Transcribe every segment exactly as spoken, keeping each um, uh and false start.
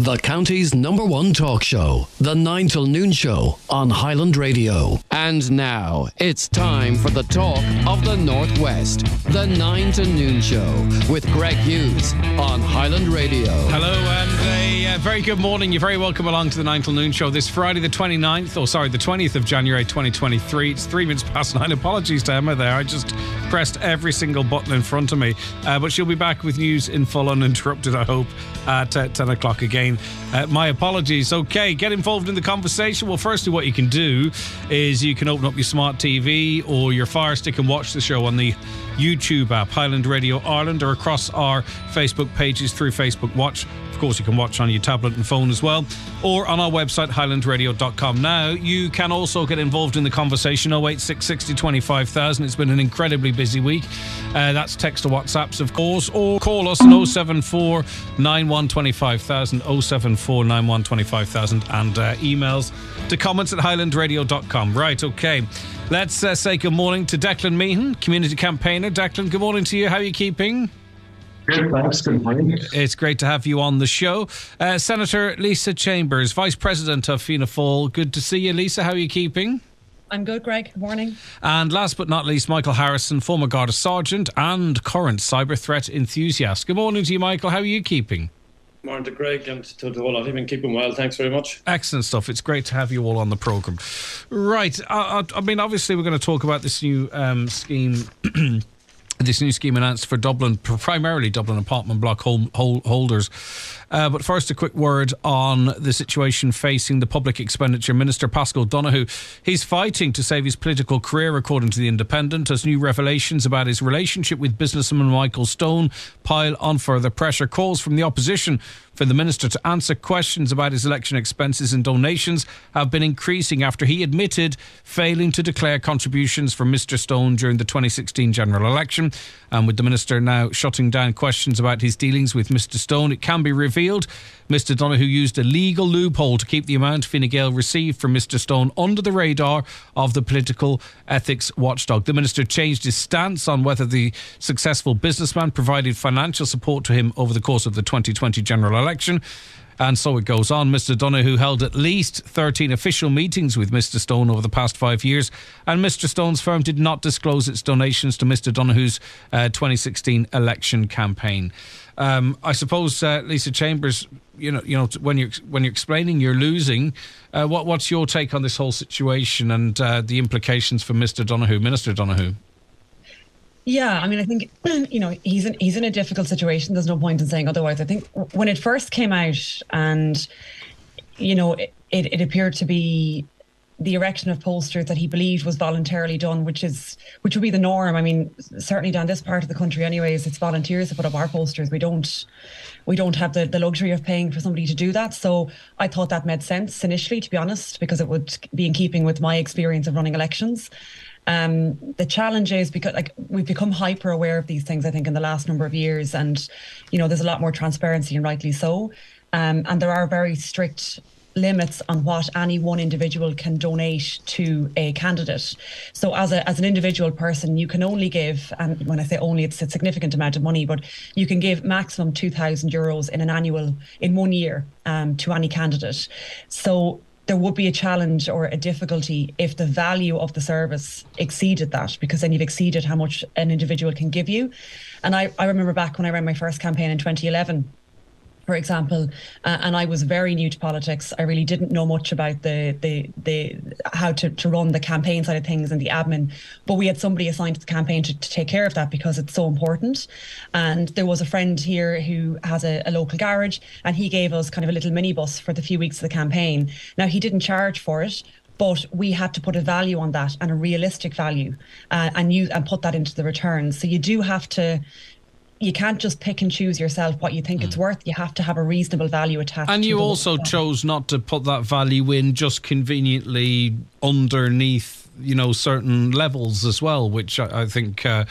The county's number one talk show, The nine till Noon Show on Highland Radio. And now, it's time for the talk of the Northwest, The nine to Noon Show with Greg Hughes on Highland Radio. Hello and a uh, very good morning. You're very welcome along to The nine till Noon Show this Friday the twenty-ninth, or sorry, the twentieth of January twenty twenty-three. It's three minutes past nine. Apologies to Emma there. I just pressed every single button in front of me. Uh, but she'll be back with news in full uninterrupted, I hope, at uh, ten o'clock again. Uh, my apologies. Okay, get involved in the conversation. Well, firstly, what you can do is you can open up your smart T V or your Fire Stick and watch the show on the YouTube app, Highland Radio Ireland, or across our Facebook pages through Facebook Watch. Of course, you can watch on your tablet and phone as well, or on our website, highland radio dot com. Now, you can also get involved in the conversation, oh eight six six oh twenty-five thousand. It's been an incredibly busy week. Uh, that's text or WhatsApps, of course, or call us on oh seven four nine one two five thousand, oh seven four nine one two five thousand, and uh, emails to comments at highland radio dot com. Right, okay. Let's uh, say good morning to Declan Meehan, community campaigner. Declan, good morning to you. How are you keeping? Good, thanks. Good morning. It's great to have you on the show. Uh, Senator Lisa Chambers, Vice President of Fianna Fáil. Good to see you, Lisa. How are you keeping? I'm good, Greg. Good morning. And last but not least, Michael Harrison, former Garda Sergeant and current cyber threat enthusiast. Good morning to you, Michael. How are you keeping? Morning to Greg and to the whole lot. I've been keeping well. Thanks very much. Excellent stuff. It's great to have you all on the programme. Right. I, I, I mean, obviously, we're going to talk about this new um, scheme. This new scheme announced for Dublin, primarily Dublin apartment block hold, hold, holders. Uh, but first, a quick word on the situation facing the Public Expenditure Minister, Paschal Donohoe. He's fighting to save his political career, according to The Independent, as new revelations about his relationship with businessman Michael Stone pile on further pressure. Calls from the opposition for the minister to answer questions about his election expenses and donations have been increasing after he admitted failing to declare contributions from Mister Stone during the twenty sixteen general election. And with the minister now shutting down questions about his dealings with Mister Stone, it can be revealed Mister Donohoe used a legal loophole to keep the amount Fine Gael received from Mister Stone under the radar of the political ethics watchdog. The minister changed his stance on whether the successful businessman provided financial support to him over the course of the twenty twenty general election. And so it goes on. Mister Donohoe held at least thirteen official meetings with Mister Stone over the past five years, and Mister Stone's firm did not disclose its donations to Mister Donohoe's uh, twenty sixteen election campaign. Um, I suppose, uh, Lisa Chambers, you know, you know, when you're when you're explaining you're losing, uh, what what's your take on this whole situation and uh, the implications for Mister Donohoe, Minister Donohoe? Yeah, I mean, I think, you know, he's in, he's in a difficult situation. There's no point in saying otherwise. I think when it first came out and, you know, it, it, it appeared to be the erection of pollsters that he believed was voluntarily done, which is which would be the norm. I mean, certainly down this part of the country anyways, it's volunteers to put up our posters. We don't we don't have the, the luxury of paying for somebody to do that. So I thought that made sense initially, to be honest, because it would be in keeping with my experience of running elections. Um, the challenge is because like we've become hyper aware of these things, I think, in the last number of years. And, you know, there's a lot more transparency, and rightly so. Um, and there are very strict limits on what any one individual can donate to a candidate. So as a as an individual person, you can only give, and when I say only, it's a significant amount of money, but you can give maximum two thousand euros in an annual, in one year, um, to any candidate. So there would be a challenge or a difficulty if the value of the service exceeded that, because then you've exceeded how much an individual can give you. And I, I remember back when I ran my first campaign in twenty eleven, for example, uh, and I was very new to politics. I really didn't know much about the the the how to, to run the campaign side of things and the admin. But we had somebody assigned to the campaign to, to take care of that because it's so important. And there was a friend here who has a, a local garage, and he gave us kind of a little minibus for the few weeks of the campaign. Now, he didn't charge for it, but we had to put a value on that, and a realistic value, uh, and use and put that into the returns. So you do have to. You can't just pick and choose yourself what you think mm. it's worth. You have to have a reasonable value attached. And to you the also chose not to put that value in just conveniently underneath, you know, certain levels as well, which I, I think uh,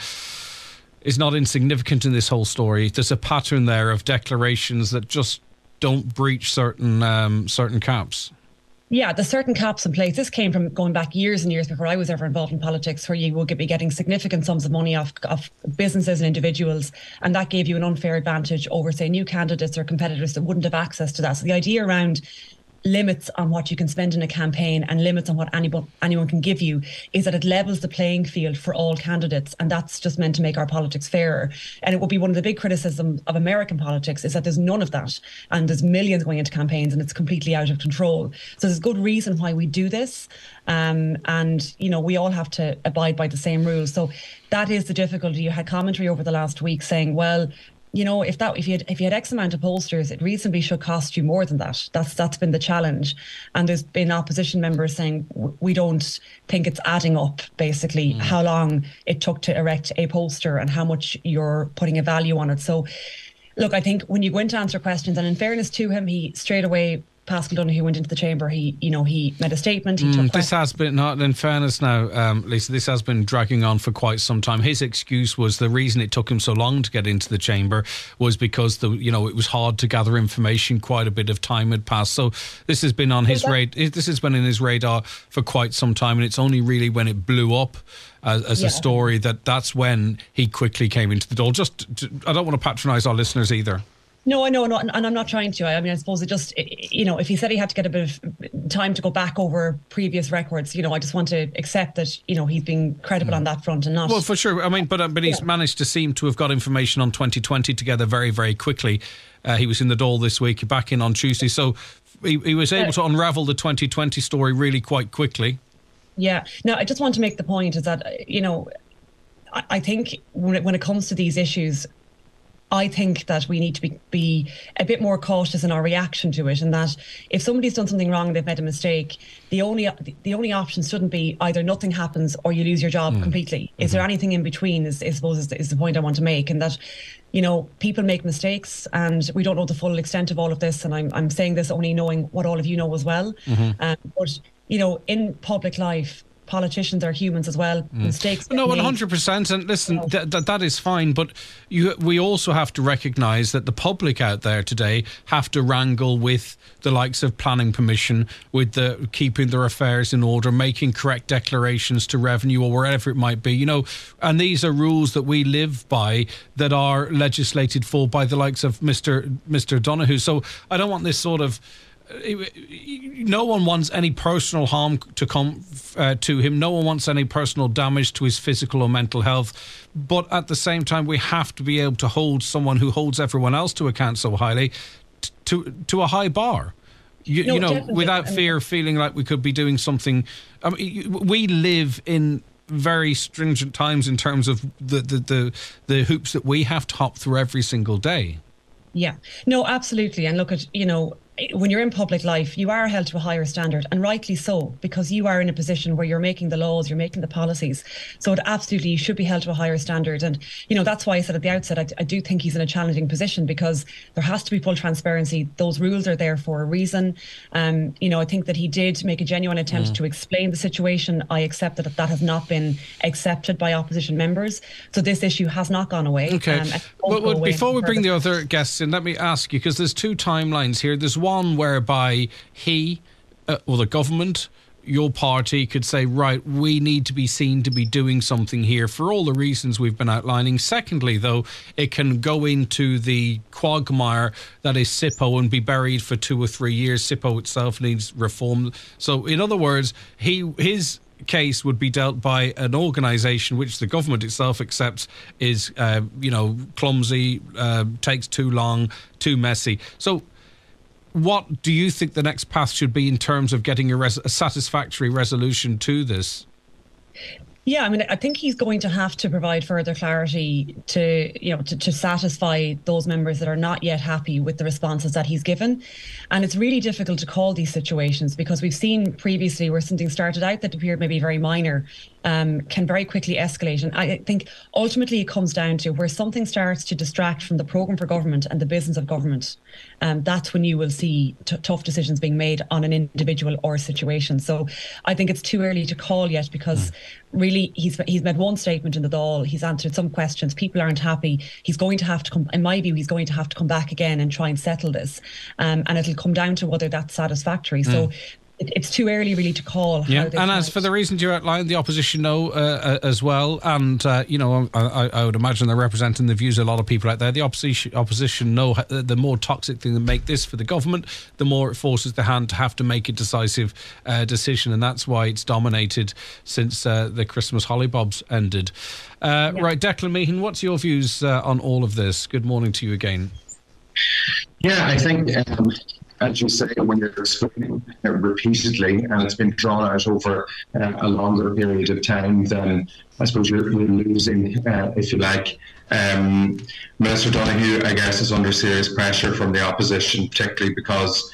is not insignificant in this whole story. There's a pattern there of declarations that just don't breach certain um, certain caps. Yeah, there's certain caps in place. This came from going back years and years before I was ever involved in politics, where you would be getting significant sums of money off, off businesses and individuals, and that gave you an unfair advantage over, say, new candidates or competitors that wouldn't have access to that. So the idea around limits on what you can spend in a campaign and limits on what anyone anyone can give you is that it levels the playing field for all candidates, and that's just meant to make our politics fairer. And it would be one of the big criticisms of American politics is that there's none of that, and there's millions going into campaigns and it's completely out of control. So there's good reason why we do this, um, and you know we all have to abide by the same rules. So that is the difficulty. You had commentary over the last week saying, well, you know, if that if you had if you had X amount of pollsters, it reasonably should cost you more than that. That's that's been the challenge, and there's been opposition members saying we don't think it's adding up. Basically, mm. how long it took to erect a pollster and how much you're putting a value on it. So, look, I think when you go in to answer questions, and in fairness to him, he straight away. Paschal Donohoe went into the chamber. He, you know, he made a statement. He mm, took this has been, not in fairness now, um, Lisa, this has been dragging on for quite some time. His excuse was the reason it took him so long to get into the chamber was because the, you know, it was hard to gather information. Quite a bit of time had passed. So this has been on his radar. This has been in his radar for quite some time, and it's only really when it blew up as, as yeah. a story that that's when he quickly came into the door. Just, to, I don't want to patronise our listeners either. No, I know, no, and I'm not trying to. I mean, I suppose it just, you know, if he said he had to get a bit of time to go back over previous records, you know, I just want to accept that, you know, he's being credible mm. on that front and not. Well, for sure. I mean, but uh, but he's yeah. managed to seem to have got information on twenty twenty together very, very quickly. Uh, he was in the Dáil this week, back in on Tuesday, so he, he was able yeah. to unravel the twenty twenty story really quite quickly. Yeah. Now, I just want to make the point is that, you know, I, I think when it, when it comes to these issues, I think that we need to be, be a bit more cautious in our reaction to it, and that if somebody's done something wrong and they've made a mistake, the only the only option shouldn't be either nothing happens or you lose your job mm. completely. Mm-hmm. Is there anything in between? Is I suppose is the, is the point I want to make, and that you know people make mistakes, and we don't know the full extent of all of this. And I'm I'm saying this only knowing what all of you know as well. Mm-hmm. Um, but you know, in public life, politicians are humans as well. Mm. Mistakes. No, one hundred percent. And listen, th- th- that is fine. But you, we also have to recognise that the public out there today have to wrangle with the likes of planning permission, with the keeping their affairs in order, making correct declarations to revenue or wherever it might be. You know, and these are rules that we live by that are legislated for by the likes of Mister Mister Donohoe. So I don't want this sort of. No one wants any personal harm to come uh, to him. No one wants any personal damage to his physical or mental health. But at the same time, we have to be able to hold someone who holds everyone else to account so highly t- to to a high bar. You, no, you know, without fear of feeling like we could be doing something. I mean, we live in very stringent times in terms of the the the, the hoops that we have to hop through every single day. Yeah, no, absolutely. And look at, you know, when you're in public life, you are held to a higher standard, and rightly so, because you are in a position where you're making the laws, you're making the policies. So it absolutely, you should be held to a higher standard. And, you know, that's why I said at the outset, I, I do think he's in a challenging position, because there has to be full transparency. Those rules are there for a reason. Um, you know, I think that he did make a genuine attempt mm. to explain the situation. I accept that that has not been accepted by opposition members. So this issue has not gone away. Okay. Um, well, well, before we bring the other guests in, let me ask you, because there's two timelines here. There's one whereby he, uh, or the government, your party could say, right, we need to be seen to be doing something here for all the reasons we've been outlining. Secondly, though, it can go into the quagmire that is SIPO and be buried for two or three years. SIPO itself needs reform. So, in other words, he his case would be dealt by an organisation which the government itself accepts is, uh, you know, clumsy, uh, takes too long, too messy. So, what do you think the next path should be in terms of getting a, res- a satisfactory resolution to this? Yeah, I mean, I think he's going to have to provide further clarity to, you know, to, to satisfy those members that are not yet happy with the responses that he's given. And it's really difficult to call these situations, because we've seen previously where something started out that appeared maybe very minor um, can very quickly escalate. And I think ultimately it comes down to where something starts to distract from the programme for government and the business of government. Um, that's when you will see t- tough decisions being made on an individual or situation. So I think it's too early to call yet, because mm. really he's he's made one statement in the Dáil. He's answered some questions. People aren't happy. He's going to have to come, in my view, he's going to have to come back again and try and settle this. Um, and it'll come down to whether that's satisfactory. Mm. So it, it's too early really to call. Yeah, how this and as might- for the reasons you outlined, the opposition know uh, uh, as well, and uh, you know, I, I, I would imagine they're representing the views of a lot of people out there. The opposition opposition know uh, the more toxic thing to make this for the government, the more it forces the hand to have to make a decisive uh, decision, and that's why it's dominated since uh, the Christmas hollybobs ended. Uh, Yeah. Right, Declan Meehan, what's your views uh, on all of this? Good morning to you again. Yeah, I think, um, as you say, when you're explaining uh, repeatedly and it's been drawn out over uh, a longer period of time, then I suppose you're, you're losing, uh, if you like. Um, Minister Donoghue, I guess, is under serious pressure from the opposition, particularly because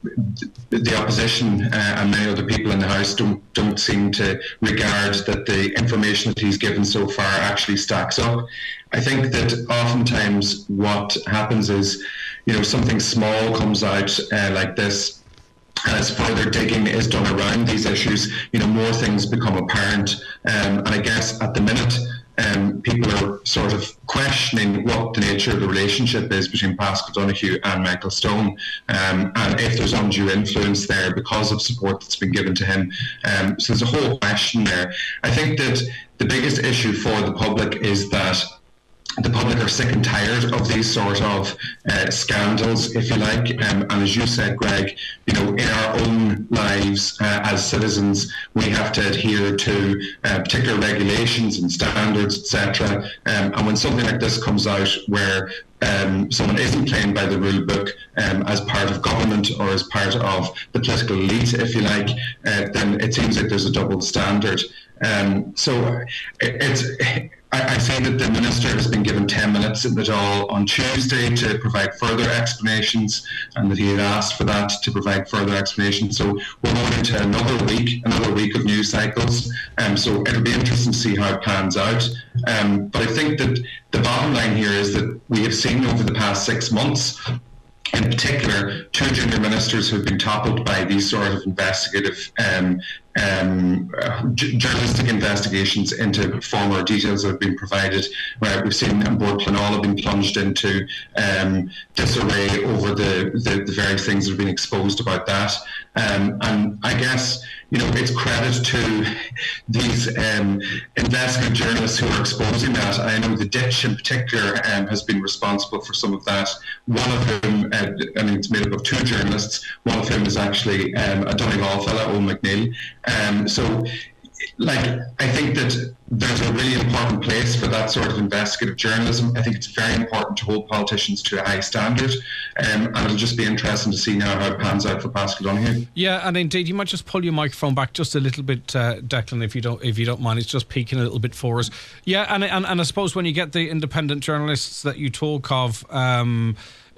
the opposition uh, and many other people in the House don't don't seem to regard that the information that he's given so far actually stacks up. I think that oftentimes what happens is, you know, something small comes out uh, like this. As further digging is done around these issues, you know, more things become apparent. Um, and I guess at the minute, um, people are sort of questioning what the nature of the relationship is between Paschal Donoghue and Michael Stone, um, and if there's undue influence there because of support that's been given to him. Um, so there's a whole question there. I think that the biggest issue for the public is that the public are sick and tired of these sort of uh, scandals, if you like. Um, and as you said, Greg, you know, in our own lives uh, as citizens, we have to adhere to uh, particular regulations and standards, et cetera. Um, and when something like this comes out where um, someone isn't playing by the rule book um, as part of government or as part of the political elite, if you like, uh, then it seems like there's a double standard. Um, so it, it's... I, I say that the Minister has been given ten minutes in the Dáil on Tuesday to provide further explanations, and that he had asked for that to provide further explanations. So we're going into another week, another week of news cycles. Um, so it'll be interesting to see how it pans out. Um, but I think that the bottom line here is that we have seen over the past six months, in particular, two junior ministers who have been toppled by these sort of investigative um, um, uh, j- journalistic investigations into former details that have been provided. Where we've seen An Bord Pleanála being plunged into um, disarray over the, the, the various things that have been exposed about that. Um, and I guess, you know, it's credit to these um, investigative journalists who are exposing that. I know the Ditch in particular um, has been responsible for some of that. One of whom, uh, I mean, it's made up of two journalists. One of whom is actually um, a Donegal fella, Owen McNeil. Um, so, like, I think that there's a really important place for that sort of investigative journalism. I think it's very important to hold politicians to a high standard, um, and it'll just be interesting to see now how it pans out for Paschal Donoghue. Yeah, and indeed, you might just pull your microphone back just a little bit, uh, Declan, if you don't, if you don't mind. It's just peaking a little bit for us. Yeah, and and, and I suppose when you get the independent journalists that you talk of, Um,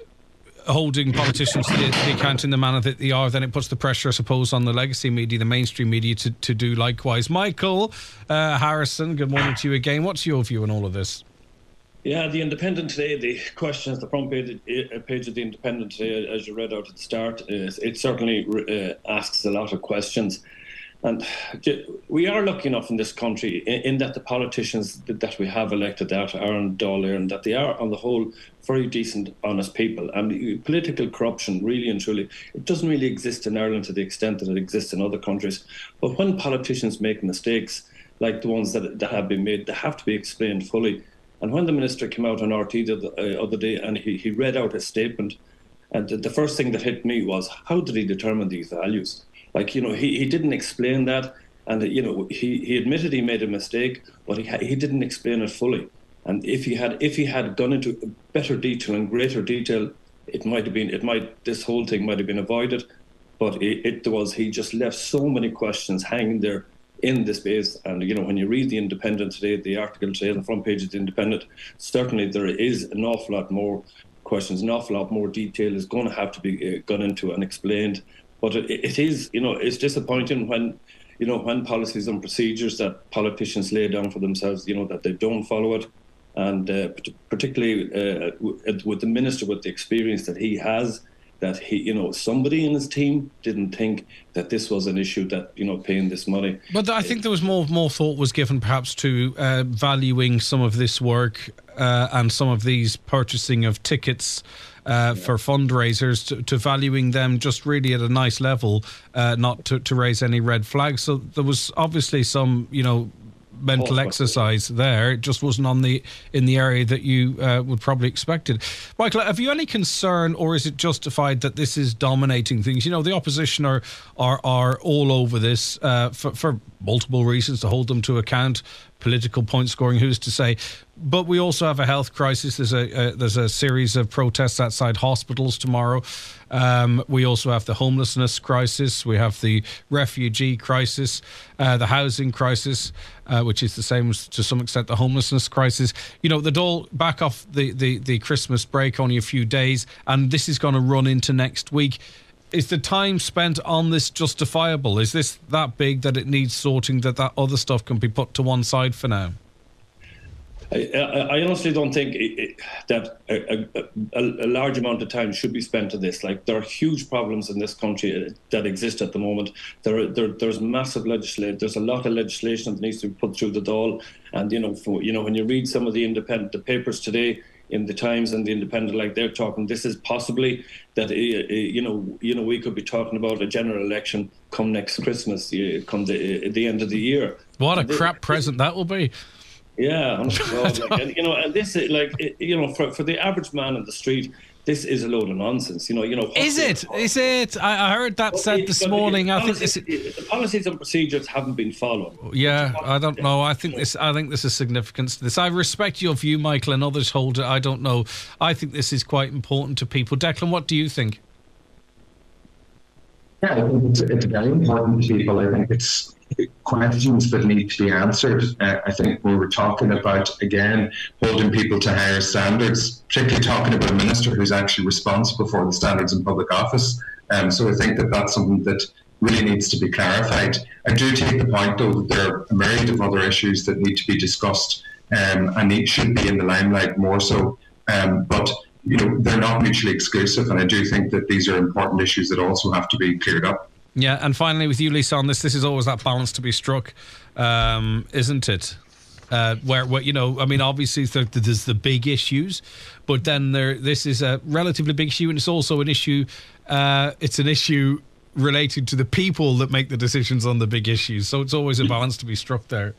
holding politicians to the, the account in the manner that they are, then it puts the pressure, I suppose, on the legacy media, the mainstream media, to, to do likewise. Michael uh, Harrison, good morning to you again. What's your view on all of this? Yeah, the Independent today, the question at the front page, page of the Independent today, as you read out at the start, is, it certainly uh, asks a lot of questions. And we are lucky enough in this country in, in that the politicians that we have elected that are in Dáil, and that they are, on the whole, very decent, honest people. And political corruption, really and truly, it doesn't really exist in Ireland to the extent that it exists in other countries. But when politicians make mistakes, like the ones that, that have been made, they have to be explained fully. And when the Minister came out on R T the uh, other day and he, he read out his statement, and the, the first thing that hit me was, how did he determine these values? Like, you know, he, he didn't explain that. And, you know, he, he admitted he made a mistake, but he he didn't explain it fully. And if he had if he had gone into better detail and greater detail, it might have been, it might, this whole thing might have been avoided. But it, it was, he just left so many questions hanging there in the space. And, you know, when you read the Independent today, the article today on the front page of the Independent, certainly there is an awful lot more questions, an awful lot more detail is going to have to be uh, gone into and explained. But it, it is, you know, it's disappointing when, you know, when policies and procedures that politicians lay down for themselves, you know, that they don't follow it. And uh, particularly uh, with the Minister, with the experience that he has, that he, you know, somebody in his team didn't think that this was an issue, that, you know, paying this money. But I think there was more more thought was given perhaps to uh, valuing some of this work uh, and some of these purchasing of tickets uh, yeah. for fundraisers to, to valuing them just really at a nice level, uh, not to, to raise any red flags. So there was obviously some, you know, mental exercise there. It just wasn't on the in the area that you uh, would probably expect it. Michael, have you any concern, or is it justified that this is dominating things? You know, the opposition are are, are all over this uh, for, for multiple reasons, to hold them to account, political point scoring, who's to say. But we also have a health crisis. There's a, a there's a series of protests outside hospitals tomorrow. Um, we also have the homelessness crisis. We have the refugee crisis, uh, the housing crisis, uh, which is the same as, to some extent, the homelessness crisis. You know, the Dáil back off the, the, the Christmas break, only a few days, and this is going to run into next week. Is the time spent on this justifiable? Is this that big that it needs sorting, that that other stuff can be put to one side for now? I, I honestly don't think it, it, that a, a, a large amount of time should be spent on this. Like, there are huge problems in this country that exist at the moment. There, are, there there's massive legislation. There's a lot of legislation that needs to be put through the Dáil. And you know, for, you know, when you read some of the independent the papers today in the Times and the Independent, like, they're talking, this is possibly that uh, you know, you know, we could be talking about a general election come next Christmas, uh, come the, uh, the end of the year. What a crap present that will be. Yeah, like, and, you know, and this is like, you know, for for the average man in the street, this is a load of nonsense. You know, you know. Is it? Is it? I, I heard that well, said this morning. I think this, the policies and procedures haven't been followed. Yeah, I don't know. I think this. I think this is significance to this. I respect your view, Michael, and others hold it. I don't know. I think this is quite important to people. Declan, what do you think? Yeah, I think it's, it's very important to people. I think it's questions that need to be answered. Uh, I think we were talking about, again, holding people to higher standards, particularly talking about a minister who's actually responsible for the standards in public office. Um, so I think that that's something that really needs to be clarified. I do take the point, though, that there are a myriad of other issues that need to be discussed um, and it should be in the limelight more so. Um, but you know, they're not mutually exclusive, and I do think that these are important issues that also have to be cleared up. Yeah, and finally with you, Lisa, on this, this is always that balance to be struck, um, isn't it? Uh, where, where, you know, I mean, obviously there's the big issues, but then there, this is a relatively big issue, and it's also an issue, uh, it's an issue related to the people that make the decisions on the big issues. So it's always a balance to be struck there.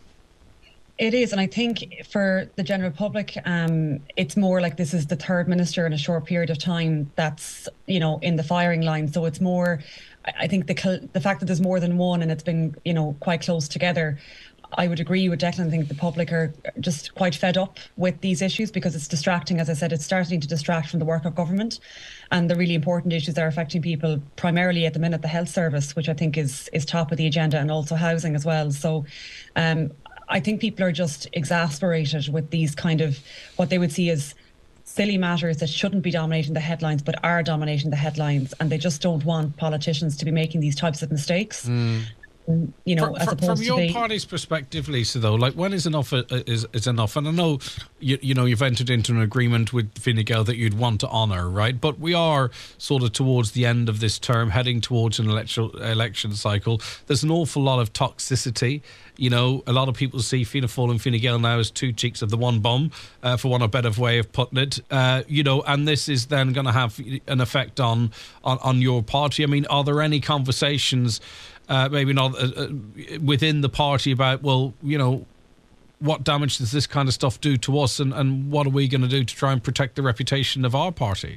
It is, and I think for the general public, um, it's more like this is the third minister in a short period of time that's, you know, in the firing line. So it's more, I think the the fact that there's more than one and it's been, you know, quite close together. I would agree with Declan. I think the public are just quite fed up with these issues because it's distracting. As I said, it's starting to distract from the work of government and the really important issues that are affecting people, primarily at the minute, the health service, which I think is is top of the agenda, and also housing as well. So um, I think people are just exasperated with these kind of what they would see as silly matters that shouldn't be dominating the headlines but are dominating the headlines, and they just don't want politicians to be making these types of mistakes. Mm. You know, from, as opposed from to your the, party's perspective, Lisa, though, like, when is enough uh, is is enough? And I know you you know you've entered into an agreement with Fine Gael that you'd want to honour, right? But we are sort of towards the end of this term, heading towards an election election cycle. There's an awful lot of toxicity. You know, a lot of people see Fianna Fáil and Fine Gael now as two cheeks of the one bum, uh, for want of a better way of putting it. Uh, you know, and this is then going to have an effect on, on on your party. I mean, are there any conversations? Uh, maybe not uh, uh, within the party about, well, you know, what damage does this kind of stuff do to us, and, and what are we going to do to try and protect the reputation of our party?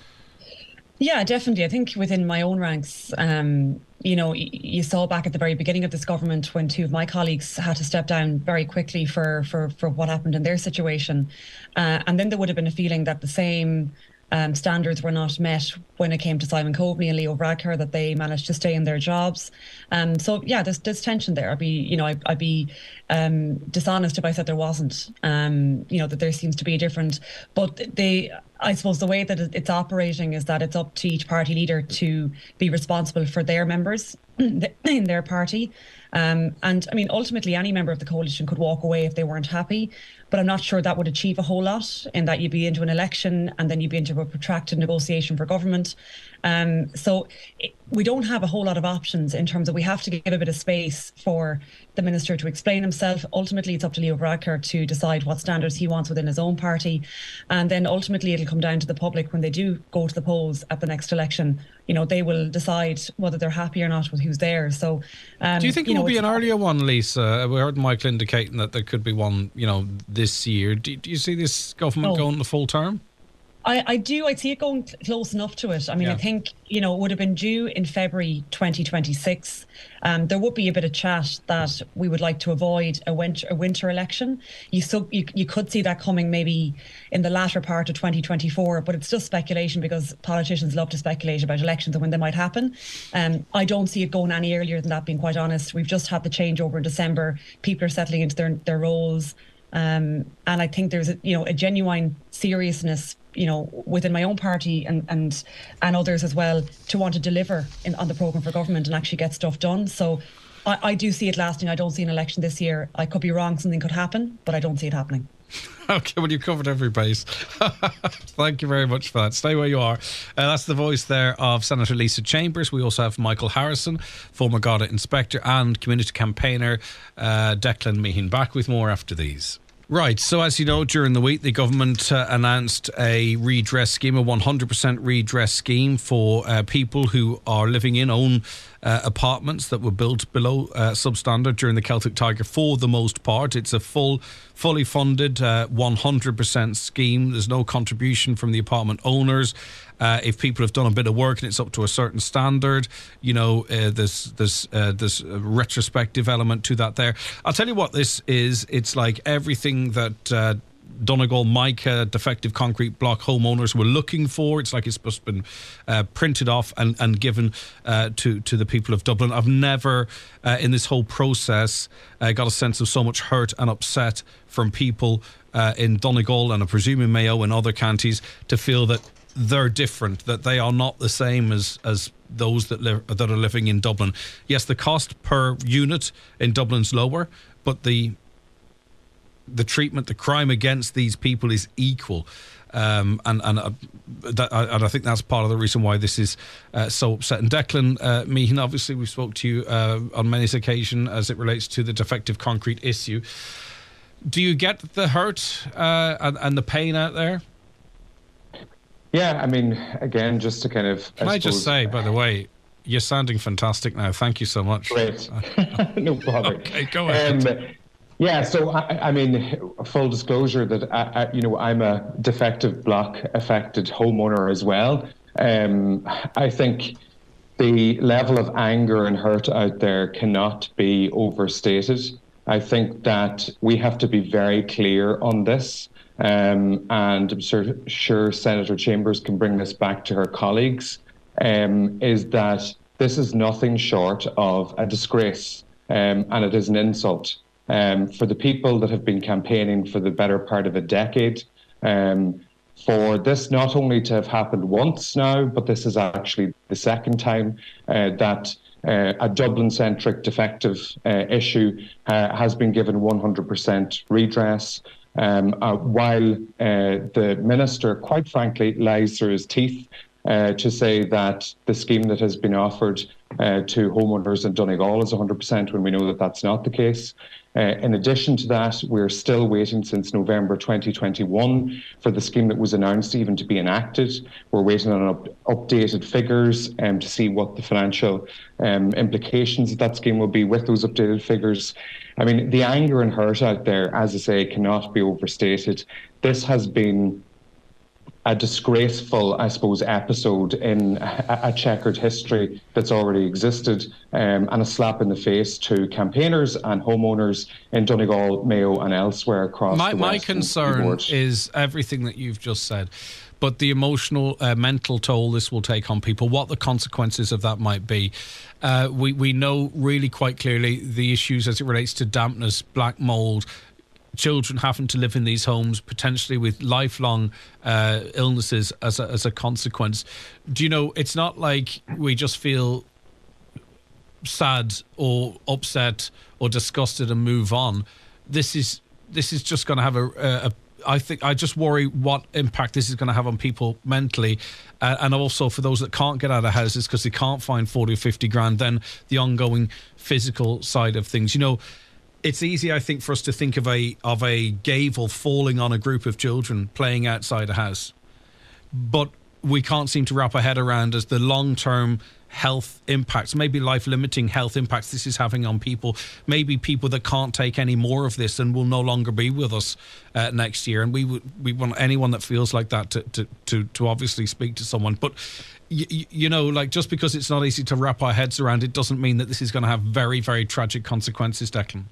Yeah, definitely. I think within my own ranks, um, you know, y- you saw back at the very beginning of this government when two of my colleagues had to step down very quickly for, for, for what happened in their situation. Uh, and then there would have been a feeling that the same Um, standards were not met when it came to Simon Coveney and Leo Varadkar, that they managed to stay in their jobs. Um, so yeah, there's there's tension there. I'd be, you know, I'd, I'd be um, dishonest if I said there wasn't. Um, you know, that there seems to be a different, but they, I suppose the way that it's operating is that it's up to each party leader to be responsible for their members in their party. Um, and I mean, ultimately, any member of the coalition could walk away if they weren't happy. But I'm not sure that would achieve a whole lot, in that you'd be into an election and then you'd be into a protracted negotiation for government. Um, so it, we don't have a whole lot of options in terms of we have to give a bit of space for the minister to explain himself. Ultimately, it's up to Leo Varadkar to decide what standards he wants within his own party. And then ultimately, it'll come down to the public when they do go to the polls at the next election. You know, they will decide whether they're happy or not with who's there. So, um, do you think you it know, will be an earlier one, Lisa? We heard Michael indicating that there could be one, you know, this year. Do, do you see this government Oh. going the full term? I, I do. I see it going cl- close enough to it. I mean, Yeah. I think, you know, it would have been due in February twenty twenty-six. Um, there would be a bit of chat that we would like to avoid a winter a winter election. You so you, you could see that coming maybe in the latter part of twenty twenty-four, but it's just speculation because politicians love to speculate about elections and when they might happen. Um, I don't see it going any earlier than that, being quite honest. We've just had the changeover in December. People are settling into their, their roles. Um, and I think there's a, you know, a genuine seriousness, you know, within my own party and and and others as well, to want to deliver in, on the programme for government and actually get stuff done. So I, I do see it lasting. I don't see an election this year. I could be wrong, something could happen, but I don't see it happening. Okay, well, you've covered every base. Thank you very much for that. Stay where you are. Uh, that's the voice there of Senator Lisa Chambers. We also have Michael Harrison, former Garda Inspector and community campaigner uh, Declan Meehan, back with more after these. Right, so as you know, during the week, the government uh, announced a redress scheme, a one hundred percent redress scheme for uh, people who are living in own uh, apartments that were built below uh, substandard during the Celtic Tiger for the most part. It's a full, fully funded uh, one hundred percent scheme. There's no contribution from the apartment owners. Uh, if people have done a bit of work and it's up to a certain standard, you know, uh, there's there's uh, there's a retrospective element to that there. I'll tell you what this is. It's like everything that uh, Donegal Mica defective concrete block homeowners were looking for. It's like it's just been uh, printed off and, and given uh, to, to the people of Dublin. I've never, uh, in this whole process, uh, got a sense of so much hurt and upset from people uh, in Donegal and I presume in Mayo and other counties to feel that they're different, that they are not the same as as those that live that are living in Dublin. Yes, the cost per unit in Dublin's lower, but the the treatment, the crime against these people is equal. Um, and and, uh, that, and I think that's part of the reason why this is uh, so upsetting. Declan uh, Meehan, obviously we spoke to you uh, on many occasions as it relates to the defective concrete issue. Do you get the hurt uh, and, and the pain out there? Yeah, I mean, again, just to kind of... Can I, I just say, by the way, you're sounding fantastic now. Thank you so much. Great. No bother. Okay, go ahead. Um, yeah, so, I, I mean, full disclosure that, I, I, you know, I'm a defective block-affected homeowner as well. Um, I think the level of anger and hurt out there cannot be overstated. I think that we have to be very clear on this. Um, and I'm sure, sure Senator Chambers can bring this back to her colleagues, um, is that this is nothing short of a disgrace, um, and it is an insult um, for the people that have been campaigning for the better part of a decade, um, for this not only to have happened once now, but this is actually the second time uh, that uh, a Dublin-centric defective uh, issue uh, has been given one hundred percent redress. Um, uh, while uh, the minister, quite frankly, lies through his teeth uh, to say that the scheme that has been offered uh, to homeowners in Donegal is one hundred percent, when we know that that's not the case. Uh, in addition to that, we're still waiting since November twenty twenty-one for the scheme that was announced even to be enacted. We're waiting on up- updated figures um, to see what the financial um, implications of that scheme will be with those updated figures. I mean, the anger and hurt out there, as I say, cannot be overstated. This has been a disgraceful, I suppose, episode in a, a checkered history that's already existed, um, and a slap in the face to campaigners and homeowners in Donegal, Mayo and elsewhere across my, the My Western concern seaboard. is everything that you've just said, but the emotional, uh, mental toll this will take on people, what the consequences of that might be. Uh, we, we know really quite clearly the issues as it relates to dampness, black mould, children having to live in these homes, potentially with lifelong uh, illnesses as a, as a consequence. Do you know, it's not like we just feel sad or upset or disgusted and move on. This is this is just going to have a, a, a I think I just worry what impact this is going to have on people mentally, uh, and also for those that can't get out of houses because they can't find forty or fifty grand, then the ongoing physical side of things. You know, it's easy, I think, for us to think of a of a gavel falling on a group of children playing outside a house, but we can't seem to wrap our head around as the long-term health impacts, maybe life-limiting health impacts this is having on people, maybe people that can't take any more of this and will no longer be with us uh, next year. And we would we want anyone that feels like that to to to, to obviously speak to someone. But y- you know, like, just because it's not easy to wrap our heads around, it doesn't mean that this is going to have very, very tragic consequences, Declan.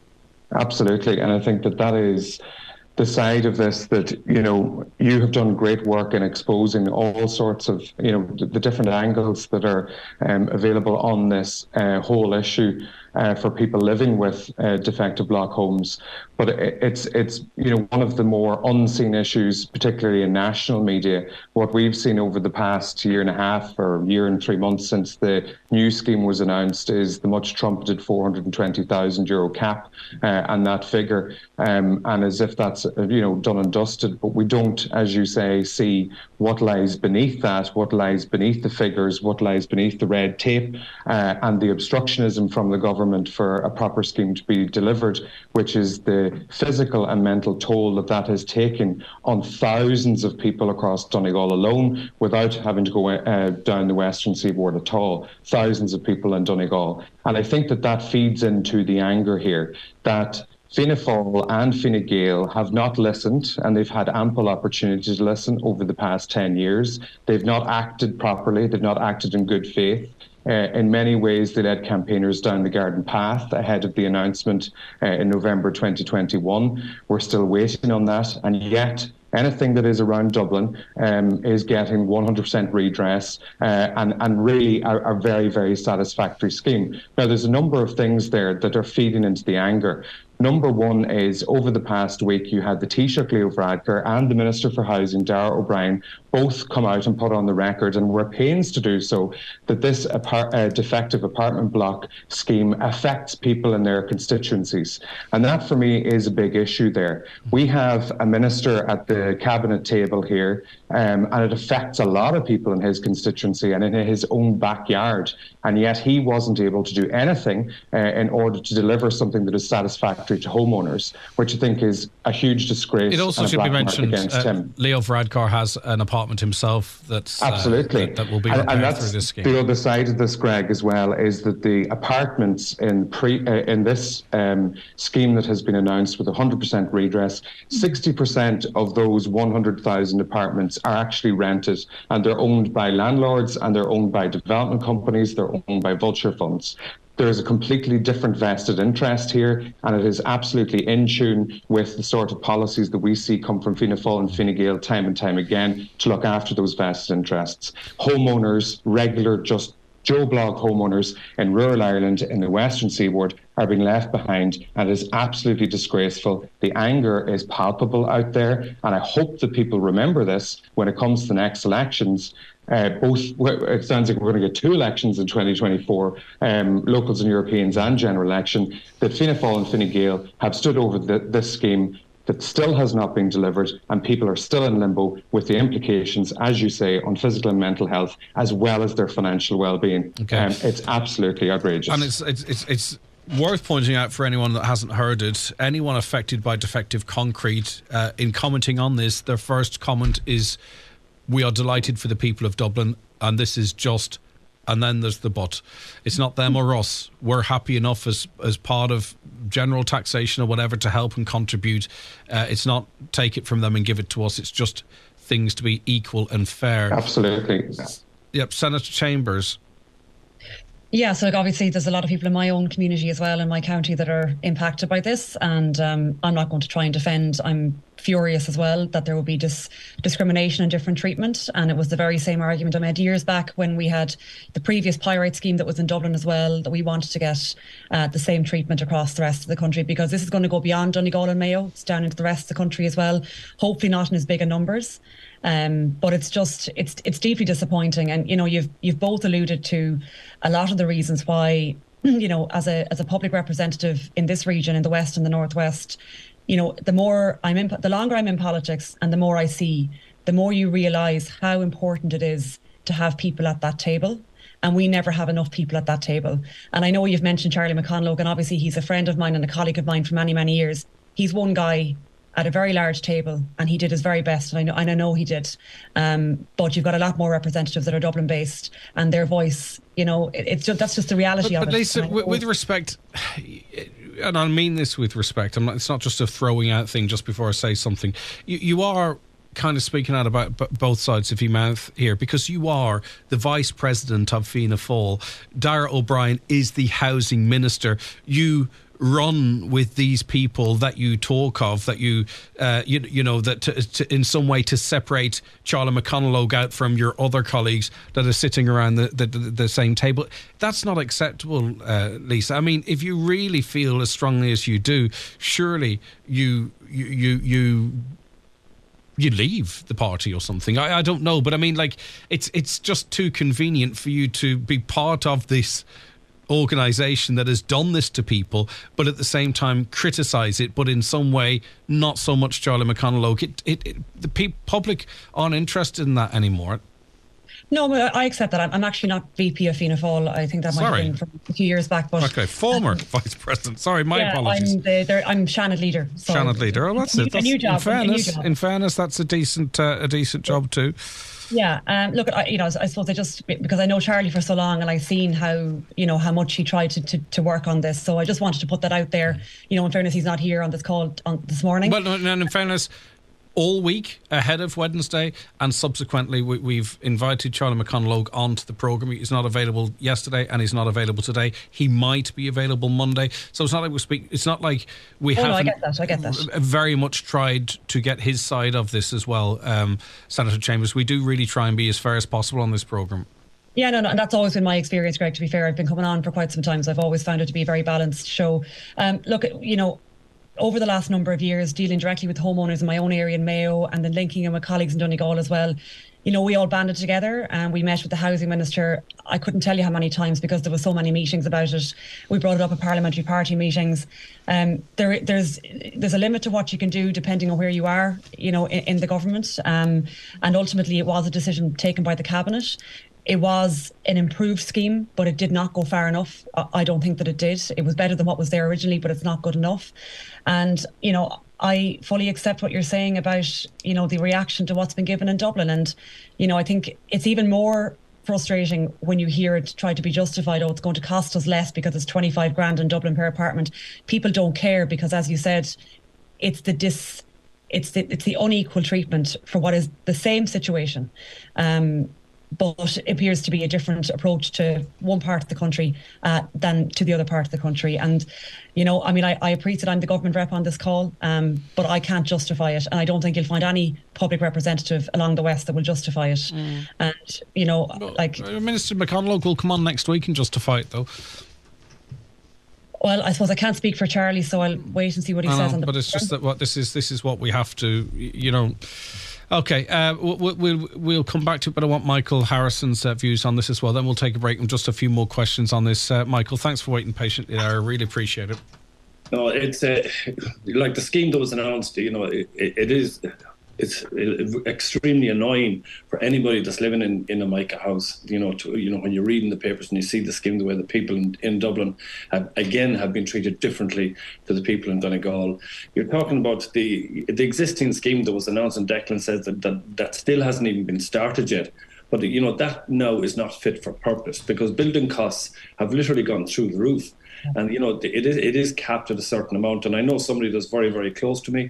Absolutely, and I think that that is the side of this that, you know, you have done great work in exposing all sorts of, you know, the, the different angles that are um, available on this uh, whole issue uh, for people living with uh, defective block homes. But it, it's, it's, you know, one of the more unseen issues, particularly in national media. What we've seen over the past year and a half or year and three months since the new scheme was announced is the much trumpeted four hundred twenty thousand euro cap uh, and that figure. Um, and as if that's, you know, done and dusted, but we don't, as you say, see what lies beneath that, what lies beneath the figures, what lies beneath the red tape uh, and the obstructionism from the government for a proper scheme to be delivered, which is the physical and mental toll that that has taken on thousands of people across Donegal alone, without having to go uh, down the Western Seaboard at all. Thousands of people in Donegal. And I think that that feeds into the anger here, that Fianna Fáil and Fine Gael have not listened, and they've had ample opportunity to listen over the past ten years. They've not acted properly. They've not acted in good faith. Uh, in many ways, they led campaigners down the garden path ahead of the announcement uh, in November twenty twenty-one. We're still waiting on that, and yet anything that is around Dublin um, is getting one hundred percent redress uh, and, and really a, a very, very satisfactory scheme. Now, there's a number of things there that are feeding into the anger. Number one is, over the past week, you had the Taoiseach Leo Varadkar and the Minister for Housing, Darragh O'Brien, both come out and put on the record, and were pains to do so, that this apart, uh, defective apartment block scheme affects people in their constituencies. And that, for me, is a big issue there. We have a minister at the cabinet table here, um, and it affects a lot of people in his constituency and in his own backyard. And yet he wasn't able to do anything uh, in order to deliver something that is satisfactory to homeowners, which I think is a huge disgrace. It also and a should black be mark mentioned, against uh, him. Leo Varadkar has an apartment himself that's absolutely uh, that, that will be and, repaired and that's through this scheme. The other side of this, Greg, as well, is that the apartments in pre uh, in this um, scheme that has been announced with one hundred percent redress, sixty percent of those one hundred thousand apartments are actually rented, and they're owned by landlords, and they're owned by development companies, they're owned by vulture funds. There is a completely different vested interest here, and it is absolutely in tune with the sort of policies that we see come from Fianna Fáil and Fine Gael time and time again to look after those vested interests. Homeowners, regular, just Joe Blog homeowners in rural Ireland, in the Western Seaboard, are being left behind, and it is absolutely disgraceful. The anger is palpable out there, and I hope that people remember this when it comes to the next elections. Uh, both, it sounds like we're going to get two elections in twenty twenty-four, um, locals and Europeans and general election, that Fianna Fáil and Fine Gael have stood over the, this scheme that still has not been delivered, and people are still in limbo with the implications, as you say, on physical and mental health, as well as their financial well-being. Okay. Um, it's absolutely outrageous. And it's it's it's, it's worth pointing out for anyone that hasn't heard it, anyone affected by defective concrete, uh, in commenting on this, their first comment is, "We are delighted for the people of Dublin, and this is just," and then there's the but. It's not them or us. We're happy enough as as part of general taxation or whatever to help and contribute. Uh, it's not take it from them and give it to us. It's just things to be equal and fair. Absolutely. Yep, Senator Chambers. Yeah, so like obviously there's a lot of people in my own community as well, in my county, that are impacted by this, and um, I'm not going to try and defend. I'm furious as well that there will be dis- discrimination and different treatment, and it was the very same argument I made years back when we had the previous pyrite scheme that was in Dublin as well, that we wanted to get uh, the same treatment across the rest of the country, because this is going to go beyond Donegal and Mayo. It's down into the rest of the country as well, hopefully not in as big a numbers. Um, but it's just it's it's deeply disappointing, and you know you've you've both alluded to a lot of the reasons why, you know, as a as a public representative in this region, in the West and the Northwest, you know, the more I'm in, the longer I'm in politics, and the more I see, the more you realise how important it is to have people at that table. And we never have enough people at that table. And I know you've mentioned Charlie McConalogue, and obviously he's a friend of mine and a colleague of mine for many many years. He's one guy at a very large table, and he did his very best, and I know, and I know he did. Um, but you've got a lot more representatives that are Dublin based, and their voice, you know, it, it's just, that's just the reality but, of but it. Lisa, with, with respect, and I mean this with respect, I'm not, it's not just a throwing out thing just before I say something. You, you are kind of speaking out about b- both sides of your mouth here, because you are the vice president of Fianna Fáil. Darragh O'Brien is the housing minister. You run with these people that you talk of, that you, uh, you, you know, that to, to, in some way to separate Charlie McConalogue out from your other colleagues that are sitting around the, the, the same table. That's not acceptable, uh, Lisa. I mean, if you really feel as strongly as you do, surely you, you, you, you you leave the party or something. I, I don't know, but I mean, like, it's it's just too convenient for you to be part of this organisation that has done this to people, but at the same time criticise it, but in some way not so much Charlie McConalogue. It, it, it, the pe- public aren't interested in that anymore. No, but I accept that. I'm, I'm actually not V P of Fianna Fáil. I think that might Sorry. have been from a few years back. But okay, former um, vice president. Sorry, my yeah, apologies. I'm, the, there, I'm Shannon Leader. So Shannon Leader. Oh, that's a, it. That's, a new job. in fairness, a new job. in fairness, that's a decent, uh, a decent job too. Yeah, um, look, I, you know, I suppose I just, because I know Charlie for so long, and I've seen how, you know, how much he tried to, to, to work on this. So I just wanted to put that out there. You know, in fairness, he's not here on this call on this morning. Well, and in fairness, all week ahead of Wednesday, and subsequently we, we've invited Charlie McConalogue onto the programme. He's not available yesterday, and he's not available today. He might be available Monday. So it's not like we speak. It's not like we oh, haven't. No, I get that. I get that. Very much tried to get his side of this as well, um, Senator Chambers. We do really try and be as fair as possible on this programme. Yeah, no, no, and that's always been my experience, Greg. To be fair, I've been coming on for quite some time, so I've always found it to be a very balanced show. Um, look, you know, over the last number of years, dealing directly with homeowners in my own area in Mayo, and then linking in with colleagues in Donegal as well, you know, we all banded together and we met with the housing minister. I couldn't tell you how many times, because there were so many meetings about it. We brought it up at parliamentary party meetings. Um, there, there's there's a limit to what you can do depending on where you are, you know, in, in the government. Um, and ultimately, it was a decision taken by the cabinet. It was an improved scheme, but it did not go far enough. I don't think that it did. It was better than what was there originally, but it's not good enough. And, you know, I fully accept what you're saying about, you know, the reaction to what's been given in Dublin. And, you know, I think it's even more frustrating when you hear it try to be justified. Oh, it's going to cost us less because it's twenty-five grand in Dublin per apartment. People don't care because, as you said, it's the dis, it's the, it's the unequal treatment for what is the same situation. Um, but it appears to be a different approach to one part of the country uh, than to the other part of the country. And, you know, I mean, I, I appreciate I'm the government rep on this call, um, but I can't justify it. And I don't think you'll find any public representative along the West that will justify it. Mm. And, you know, well, like... Minister McConalogue will come on next week and justify it, though. Well, I suppose I can't speak for Charlie, so I'll wait and see what he I says know, on the... But it's just that what this is, this is what we have to, you know... Okay, uh, we'll, we'll we'll come back to it, but I want Michael Harrison's uh, views on this as well. Then we'll take a break and just a few more questions on this. Uh, Michael, thanks for waiting patiently there. I really appreciate it. No, it's uh, like the scheme that was announced. You know, it, it is it's extremely annoying for anybody that's living in, in a mica house. You know, to, you know when you're reading the papers and you see the scheme, the way the people in, in Dublin have, again have been treated differently to the people in Donegal. You're talking about the the existing scheme that was announced, and Declan says that that, that still hasn't even been started yet. But you know that now is not fit for purpose because building costs have literally gone through the roof. And, you know, it is it is capped at a certain amount. And I know somebody that's very, very close to me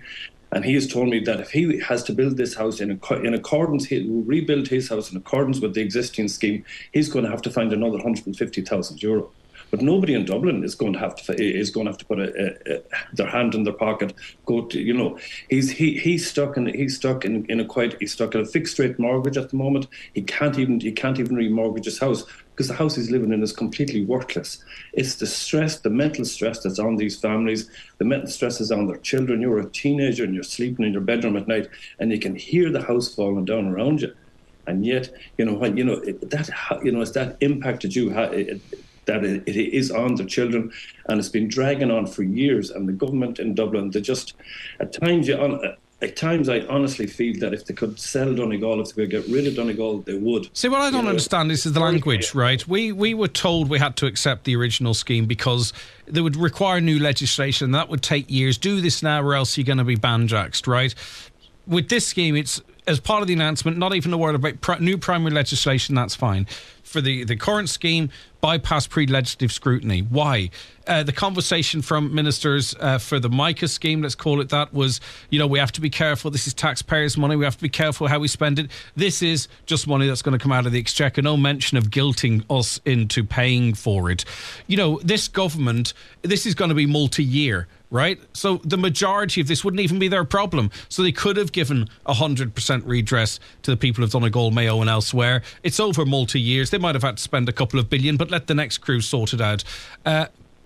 And he has told me that if he has to build this house in, in accordance, he rebuild his house in accordance with the existing scheme, he's going to have to find another one hundred fifty thousand euro. But nobody in Dublin is going to have to is going to have to put a, a, a, their hand in their pocket. Go to you know he's he he's stuck in he's stuck in, in a quite he's stuck in a fixed rate mortgage at the moment. He can't even he can't even remortgage his house because the house he's living in is completely worthless. It's the stress, the mental stress that's on these families. The mental stress is on their children. You're a teenager and you're sleeping in your bedroom at night, and you can hear the house falling down around you. And yet, you know when you know it, that you know it's that impacted you. It, that it, it is on the children, and it's been dragging on for years. And the government in Dublin, they just, at times, you on, at times, I honestly feel that if they could sell Donegal, if they could get rid of Donegal, they would. See, what I don't you know, understand is the language, yeah. right? We we were told we had to accept the original scheme because they would require new legislation, and that would take years. Do this now, or else you're going to be banjaxed, right? With this scheme, it's as part of the announcement, not even a word about pr- new primary legislation. That's fine. For the, the current scheme, bypass pre-legislative scrutiny. Why? Uh, the conversation from ministers uh, for the MICA scheme, let's call it that, was, you know, we have to be careful. This is taxpayers' money. We have to be careful how we spend it. This is just money that's going to come out of the exchequer. No mention of guilting us into paying for it. You know, this government, this is going to be multi-year. Right? So the majority of this wouldn't even be their problem. So they could have given one hundred percent redress to the people of Donegal, Mayo and elsewhere. It's over multi-years. They might have had to spend a couple of billion, but let the next crew sort it out. Uh,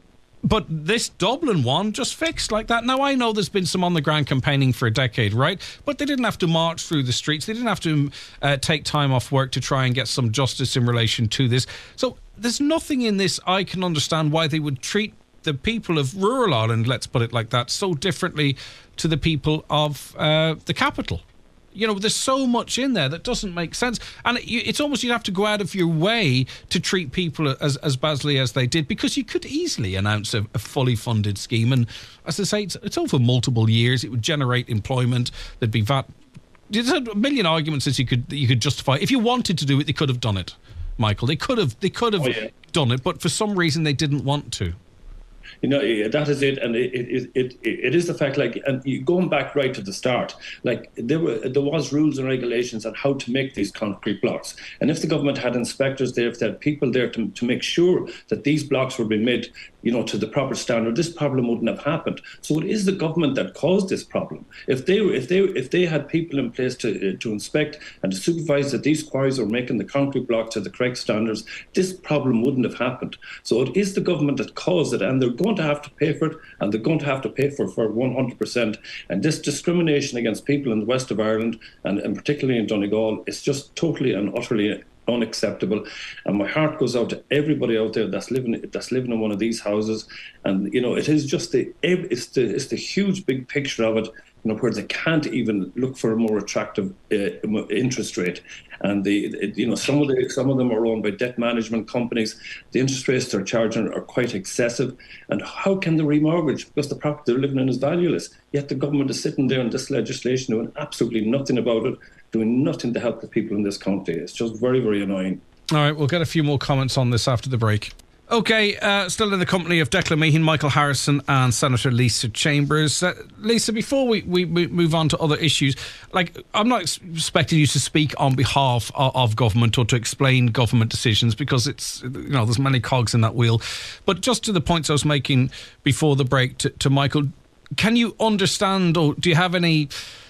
but this Dublin one just fixed like that. Now, I know there's been some on-the-ground campaigning for a decade, right? But they didn't have to march through the streets. They didn't have to uh, take time off work to try and get some justice in relation to this. So there's nothing in this I can understand why they would treat the people of rural Ireland, let's put it like that, so differently to the people of uh, the capital. You know, there's so much in there that doesn't make sense. And it, it's almost you'd have to go out of your way to treat people as, as badly as they did, because you could easily announce a, a fully funded scheme. And as I say, it's, it's over multiple years. It would generate employment. There'd be V A T. There's a million arguments that you could that you could justify. If you wanted to do it, they could have done it, Michael. They could have, they could have oh, yeah. done it, but for some reason they didn't want to. You know, that is it, and it it, it it is the fact. Like, and going back right to the start, like there were there was rules and regulations on how to make these concrete blocks, and if the government had inspectors there, if they had people there to to make sure that these blocks were being made, you know, to the proper standard, this problem wouldn't have happened. So it is the government that caused this problem. If they if they if they had people in place to to inspect and to supervise that these quarries were making the concrete block to the correct standards, this problem wouldn't have happened. So it is the government that caused it, and they're going to have to pay for it, and they're going to have to pay for it for one hundred percent. And this discrimination against people in the west of Ireland, and, and particularly in Donegal, is just totally and utterly unacceptable. And my heart goes out to everybody out there that's living that's living in one of these houses. And you know, it is just the it's the it's the huge big picture of it, you know, where they can't even look for a more attractive uh, interest rate. And the you know some of the some of them are owned by debt management companies. The interest rates they're charging are quite excessive. And how can they remortgage? Because the property they're living in is valueless. Yet the government is sitting there in this legislation doing absolutely nothing about it, doing nothing to help the people in this county. It's just very, very annoying. All right, we'll get a few more comments on this after the break. OK, uh, still in the company of Declan Meehan, Michael Harrison and Senator Lisa Chambers. Uh, Lisa, before we, we move on to other issues, like I'm not expecting you to speak on behalf of, of government or to explain government decisions, because it's, you know, there's many cogs in that wheel. But just to the points I was making before the break to, to Michael, can you understand, or do you have any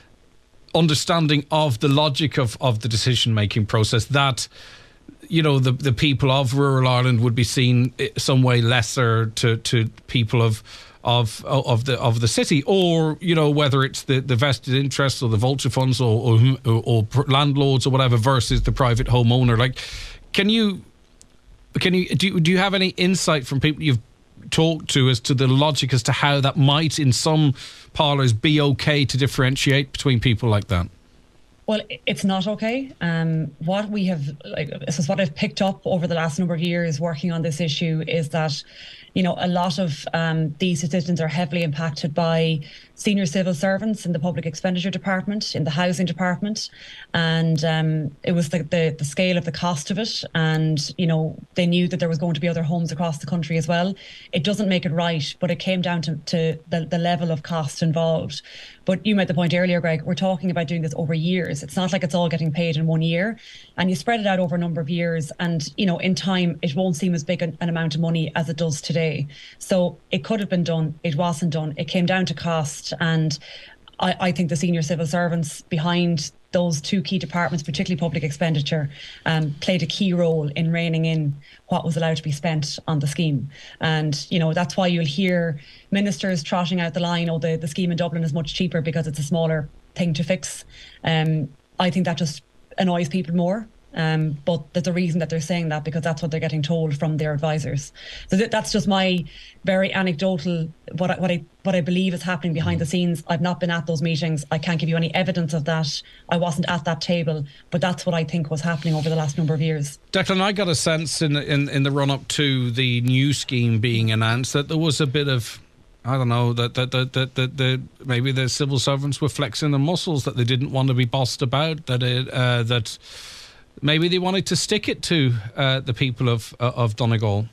understanding of the logic of, of the decision-making process that, you know, the the people of rural Ireland would be seen some way lesser to, to people of of of the of the city, or, you know, whether it's the, the vested interests or the vulture funds or or, or or landlords or whatever versus the private homeowner? Like, can you can you do do you have any insight from people you've talked to as to the logic as to how that might, in some parlours, be okay to differentiate between people like that? Well, it's not okay. Um, what we have, like, this is what I've picked up over the last number of years working on this issue, is that, you know, a lot of um, these decisions are heavily impacted by senior civil servants in the public expenditure department, in the housing department. And um, it was the, the, the scale of the cost of it. And, you know, they knew that there was going to be other homes across the country as well. It doesn't make it right, but it came down to, to the, the level of cost involved. But you made the point earlier, Greg, we're talking about doing this over years. It's not like it's all getting paid in one year, and you spread it out over a number of years. And, you know, in time, it won't seem as big an, an amount of money as it does today. So it could have been done. It wasn't done. It came down to cost. And I, I think the senior civil servants behind those two key departments, particularly public expenditure, um, played a key role in reining in what was allowed to be spent on the scheme. And, you know, that's why you'll hear ministers trotting out the line, oh, the, the scheme in Dublin is much cheaper because it's a smaller thing to fix. Um, I think that just annoys people more. Um, but there's a reason that they're saying that, because that's what they're getting told from their advisors. So th- that's just my very anecdotal, what I, what I what I believe is happening behind the scenes. I've not been at those meetings. I can't give you any evidence of that. I wasn't at that table, but that's what I think was happening over the last number of years. Declan, I got a sense in in, in the run-up to the new scheme being announced that there was a bit of, I don't know, that that that that, that, that maybe the civil servants were flexing their muscles, that they didn't want to be bossed about, that it, uh, that maybe they wanted to stick it to uh, the people of uh, of Donegal.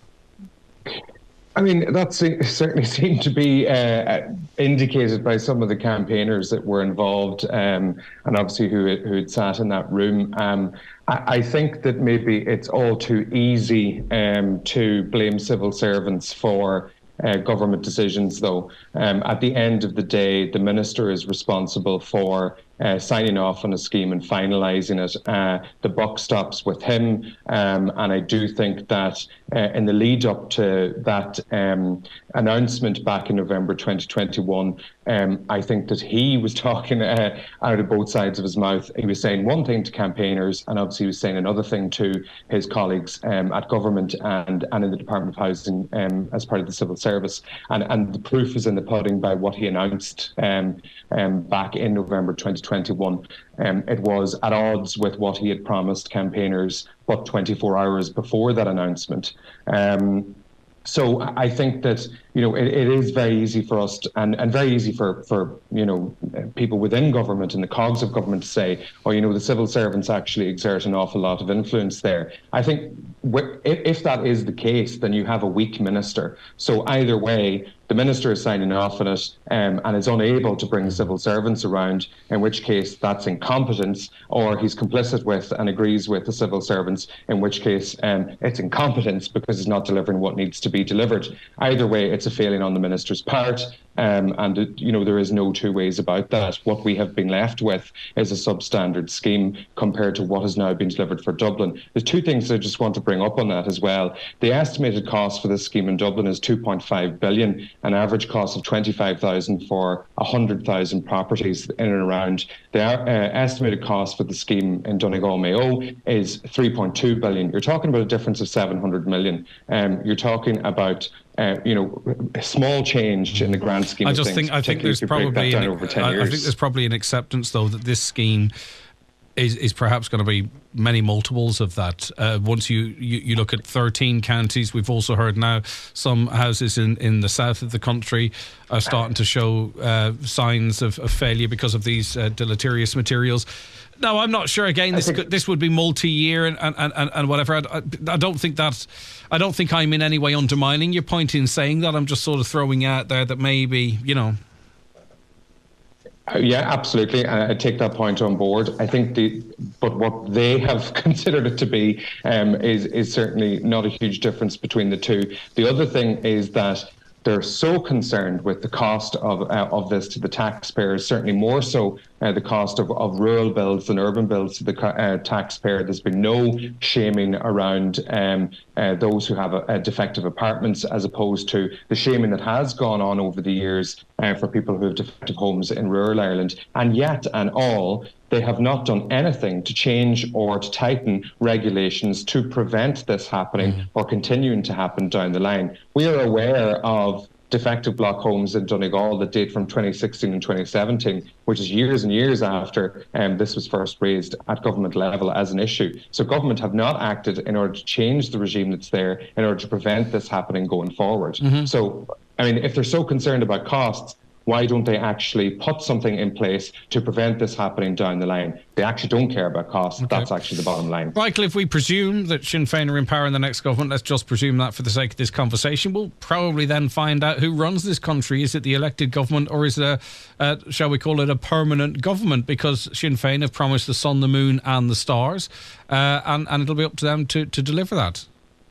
I mean, that certainly seemed to be uh, indicated by some of the campaigners that were involved, um, and obviously who who had sat in that room. Um, I, I think that maybe it's all too easy um, to blame civil servants for Uh, government decisions, though. Um, at the end of the day, the minister is responsible for uh, signing off on a scheme and finalising it. Uh, the buck stops with him, um, and I do think that uh, in the lead up to that um, announcement back in November twenty twenty-one, um, I think that he was talking uh, out of both sides of his mouth. He was saying one thing to campaigners, and obviously he was saying another thing to his colleagues um, at government and, and in the Department of Housing um, as part of the civil service. And, and the proof is in the pudding by what he announced um, um, back in November twenty twenty-one. Um, it was at odds with what he had promised campaigners, but twenty-four hours before that announcement. Um, so I think that, you know, it, it is very easy for us to, and, and very easy for, for, you know, people within government and the cogs of government to say, oh, you know, the civil servants actually exert an awful lot of influence there. I think if, if that is the case, then you have a weak minister. So either way, the minister is signing off on it um, and is unable to bring civil servants around, in which case that's incompetence, or he's complicit with and agrees with the civil servants, in which case um, it's incompetence because he's not delivering what needs to be delivered. Either way, it's a failing on the minister's part. Um, and, it, you know, there is no two ways about that. What we have been left with is a substandard scheme compared to what has now been delivered for Dublin. There's two things I just want to bring up on that as well. The estimated cost for this scheme in Dublin is two point five billion, an average cost of twenty-five thousand for one hundred thousand properties in and around. The uh, estimated cost for the scheme in Donegal Mayo is three point two billion. You're talking about a difference of seven hundred million. Um, you're talking about Uh, you know, a small change in the grand scheme I of just things. think I think there's probably an, over ten I, years. I think there's probably an acceptance though that this scheme is is perhaps going to be many multiples of that. Uh, once you, you you look at thirteen counties, we've also heard now some houses in, in the south of the country are starting to show uh, signs of, of failure because of these uh, deleterious materials. No, I'm not sure. Again, this think, this would be multi-year and and, and, and whatever. I, I don't think that. I don't think I'm in any way undermining your point in saying that. I'm just sort of throwing out there that maybe, you know. Uh, yeah, absolutely. I, I take that point on board. I think the, but what they have considered it to be um, is is certainly not a huge difference between the two. The other thing is that they're so concerned with the cost of uh, of this to the taxpayers, certainly more so uh, the cost of, of rural builds than urban builds to the uh, taxpayer. There's been no shaming around um, uh, those who have a, a defective apartments, as opposed to the shaming that has gone on over the years uh, for people who have defective homes in rural Ireland. And yet and all, they have not done anything to change or to tighten regulations to prevent this happening mm-hmm. or continuing to happen down the line. We are aware of defective block homes in Donegal that date from twenty sixteen and twenty seventeen, which is years and years after um, this was first raised at government level as an issue. So government have not acted in order to change the regime that's there in order to prevent this happening going forward. Mm-hmm. So, I mean, if they're so concerned about costs, why don't they actually put something in place to prevent this happening down the line? They actually don't care about costs. Okay. That's actually the bottom line. Michael, if we presume that Sinn Féin are in power in the next government, let's just presume that for the sake of this conversation, we'll probably then find out who runs this country. Is it the elected government, or is it a, uh, shall we call it a permanent government? Because Sinn Féin have promised the sun, the moon and the stars, uh, and, and it'll be up to them to, to deliver that.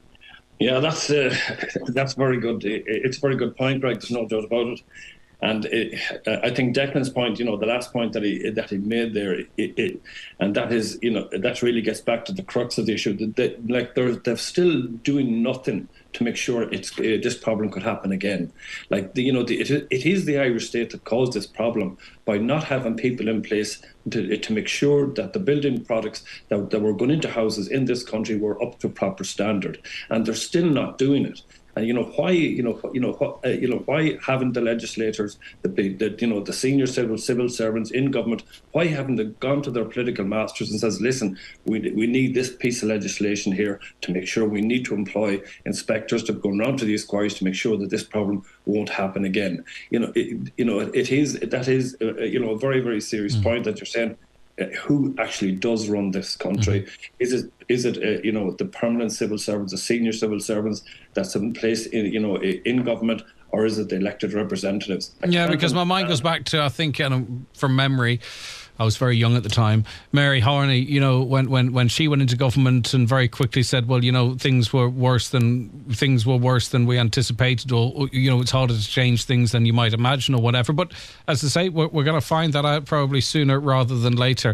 Yeah, that's, uh, that's very good. It's a very good point, Greg. There's no doubt about it. And it, I think Declan's point, you know, the last point that he that he made there, it, it, and that is, you know, that really gets back to the crux of the issue. That they, like they're they're still doing nothing to make sure it's uh, this problem could happen again. Like the, you know, the, it it is the Irish state that caused this problem by not having people in place to to make sure that the building products that that were going into houses in this country were up to proper standard, and they're still not doing it. And you know why? You know, you know, uh, you know why haven't the legislators, the, the you know the senior civil civil servants in government, why haven't they gone to their political masters and says, listen, we we need this piece of legislation here to make sure we need to employ inspectors to go around to these quarries to make sure that this problem won't happen again. You know, it, you know, it is that is uh, you know a very very serious mm. point that you're saying. Uh, who actually does run this country? Mm-hmm. Is it is it uh, you know the permanent civil servants, the senior civil servants that's in place in you know in government, or is it the elected representatives? I yeah, because my mind goes back to I think um, from memory. I was very young at the time. Mary Horney, you know, when, when, when she went into government and very quickly said, well, you know, things were worse than things were worse than we anticipated, or, you know, it's harder to change things than you might imagine or whatever. But as I say, we're, we're going to find that out probably sooner rather than later.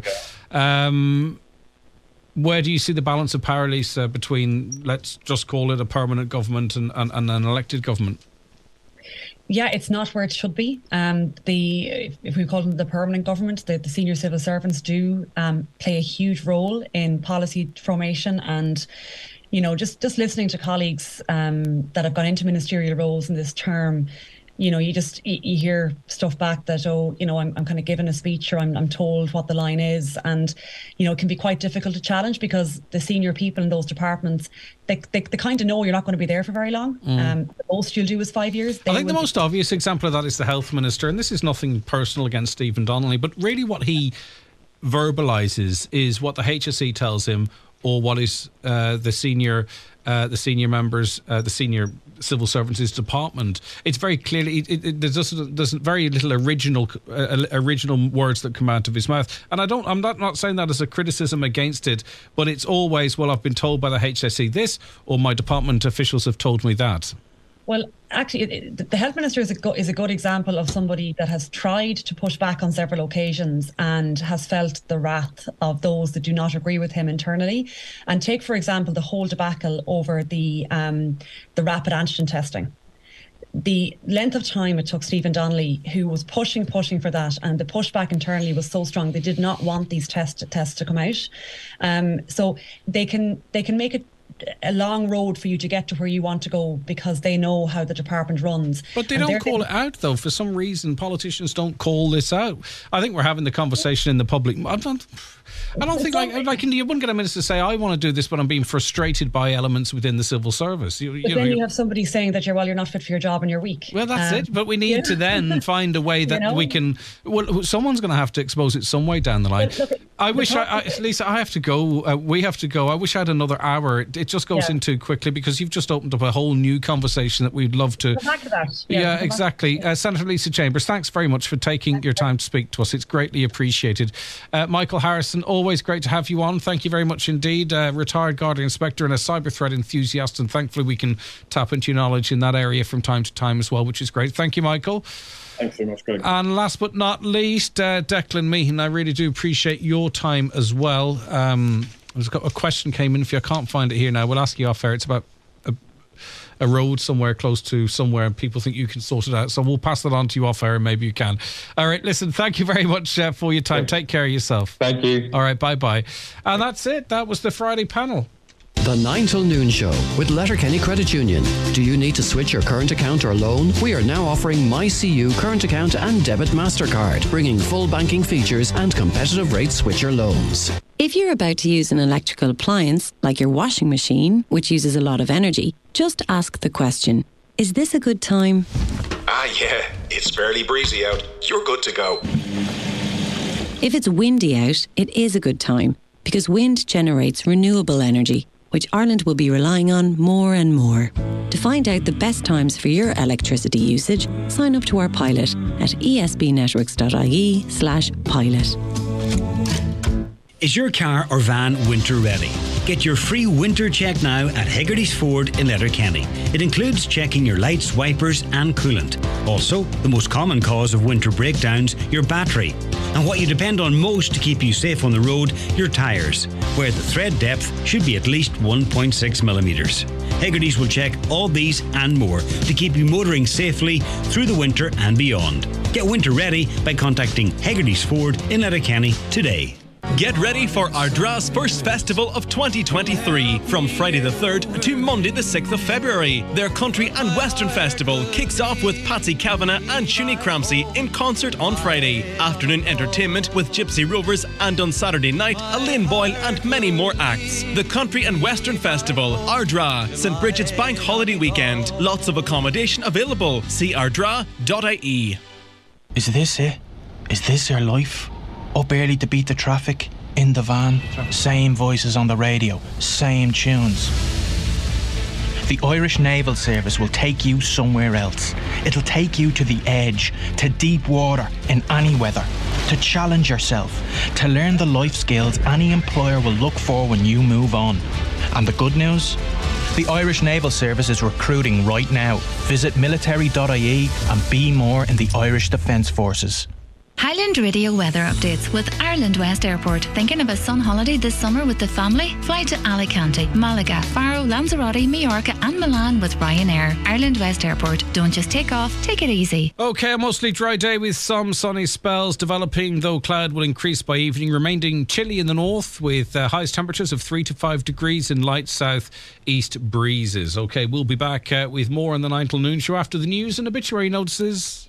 Um, where do you see the balance of power, Lisa, between, let's just call it a permanent government and, and, and an elected government? Yeah, it's not where it should be. Um, the if we call them the permanent government, the, the senior civil servants do um, play a huge role in policy formation, and you know, just just listening to colleagues um, that have gone into ministerial roles in this term. You know, you just you, you hear stuff back that, oh, you know, I'm I'm kind of given a speech, or I'm I'm told what the line is, and you know, it can be quite difficult to challenge because the senior people in those departments, they they, they kind of know you're not going to be there for very long. Mm. Um, the most you'll do is five years. They I think the most obvious example of that is the health minister, and this is nothing personal against Stephen Donnelly, but really what he verbalises is what the H S E tells him, or what is uh, the senior uh, the senior members, uh, the senior civil servants' department. It's very clearly it, it, there's just there's very little original uh, original words that come out of his mouth. And I don't I'm not, not saying that as a criticism against it, but it's always, well, I've been told by the H S E this, or my department officials have told me that. Well, actually, it, the health minister is a, go, is a good example of somebody that has tried to push back on several occasions and has felt the wrath of those that do not agree with him internally. And take, for example, the whole debacle over the um, the rapid antigen testing. The length of time it took Stephen Donnelly, who was pushing, pushing for that, and the pushback internally was so strong, they did not want these test, tests to come out. Um, so they can they can make it a long road for you to get to where you want to go because they know how the department runs. But they don't call it out, though. For some reason, politicians don't call this out. I think we're having the conversation in the public. I don't, I don't think like like you wouldn't get a minister to say, I want to do this, but I'm being frustrated by elements within the civil service. You, but you then know, you have somebody saying that you're well, you're not fit for your job and you're weak. Well, that's um, it. But we need you know? to then find a way that you know? we can. Well, someone's going to have to expose it some way down the line. Look, I wish, I, I, Lisa, I have to go. Uh, we have to go. I wish I had another hour. It, it just goes yeah. in too quickly because you've just opened up a whole new conversation that we'd love to. Come back to that. Yeah, yeah exactly. Uh, Senator Lisa Chambers, thanks very much for taking your time to speak to us. It's greatly appreciated. Uh, Michael Harrison, always great to have you on. Thank you very much indeed. Uh, retired Garda inspector and a cyber threat enthusiast, and thankfully we can tap into your knowledge in that area from time to time as well, which is great. Thank you, Michael. Thanks very much, Greg. And last but not least, uh, Declan Meehan, I really do appreciate your time as well. Um, I've got a question came in. If you can't find it here now, we'll ask you off air. It's about a, a road somewhere close to somewhere, and people think you can sort it out. So we'll pass that on to you off air, and maybe you can. All right, listen, thank you very much uh, for your time. Take care of yourself. Thank you. All right, bye-bye. And that's it. That was the Friday panel. The nine till noon show with Letterkenny Credit Union. Do you need to switch your current account or loan? We are now offering MyCU current account and debit MasterCard, bringing full banking features and competitive rate switcher loans. If you're about to use an electrical appliance, like your washing machine, which uses a lot of energy, just ask the question, is this a good time? Ah, yeah, it's fairly breezy out. You're good to go. If it's windy out, it is a good time, because wind generates renewable energy, which Ireland will be relying on more and more. To find out the best times for your electricity usage, sign up to our pilot at esbnetworks.ie slash pilot. Is your car or van winter ready? Get your free winter check now at Hegarty's Ford in Letterkenny. It includes checking your lights, wipers and coolant. Also, the most common cause of winter breakdowns, your battery. And what you depend on most to keep you safe on the road, your tyres, where the tread depth should be at least one point six millimetres. Hegarty's will check all these and more to keep you motoring safely through the winter and beyond. Get winter ready by contacting Hegarty's Ford in Letterkenny today. Get ready for Ardra's first festival of twenty twenty-three. From Friday the third to Monday the sixth of February. Their country and western festival kicks off with Patsy Kavanagh and Shuni Cramsey in concert on Friday. Afternoon entertainment with Gypsy Rovers, and on Saturday night, Elaine Boyle and many more acts. The Country and Western Festival, Ardra, Saint Bridget's Bank Holiday Weekend. Lots of accommodation available. See ardra dot I E. Is this it? Is this your life? Up early to beat the traffic, in the van, same voices on the radio, same tunes. The Irish Naval Service will take you somewhere else. It'll take you to the edge, to deep water, in any weather, to challenge yourself, to learn the life skills any employer will look for when you move on. And the good news? The Irish Naval Service is recruiting right now. Visit military dot I E and be more in the Irish Defence Forces. Highland Radio weather updates with Ireland West Airport. Thinking of a sun holiday this summer with the family? Fly to Alicante, Malaga, Faro, Lanzarote, Mallorca and Milan with Ryanair. Ireland West Airport. Don't just take off, take it easy. Okay, a mostly dry day with some sunny spells developing, though cloud will increase by evening, remaining chilly in the north with uh, highest temperatures of three to five degrees and light south east breezes. Okay, we'll be back uh, with more on the nine till noon show after the news and obituary notices.